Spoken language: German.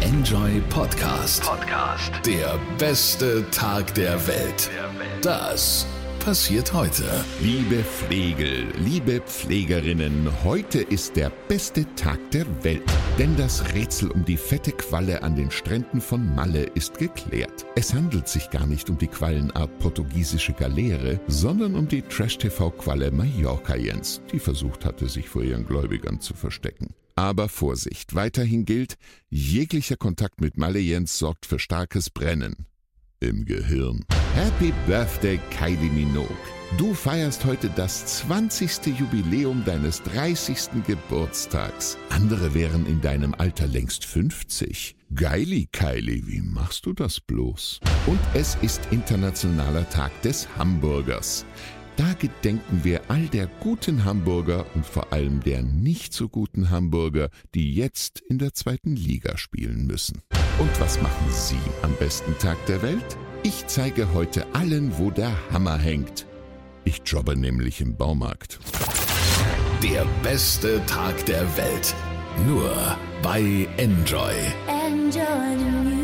Enjoy Podcast. Der beste Tag der Welt. Das passiert heute. Liebe Flegel, liebe Pflegerinnen, heute ist der beste Tag der Welt. Denn das Rätsel um die fette Qualle an den Stränden von Malle ist geklärt. Es handelt sich gar nicht um die Quallenart portugiesische Galeere, sondern um die Trash-TV-Qualle Mallorca-Jens, die versucht hatte, sich vor ihren Gläubigern zu verstecken. Aber Vorsicht, weiterhin gilt, jeglicher Kontakt mit Malle-Jens sorgt für starkes Brennen im Gehirn. Happy Birthday, Kylie Minogue. Du feierst heute das 20. Jubiläum deines 30. Geburtstags. Andere wären in deinem Alter längst 50. Geili, Kylie, wie machst du das bloß? Und es ist Internationaler Tag des Hamburgers. Da gedenken wir all der guten Hamburger und vor allem der nicht so guten Hamburger, die jetzt in der 2. Liga spielen müssen. Und was machen Sie am besten Tag der Welt? Ich zeige heute allen, wo der Hammer hängt. Ich jobbe nämlich im Baumarkt. Der beste Tag der Welt. Nur bei Enjoy. Enjoy the music.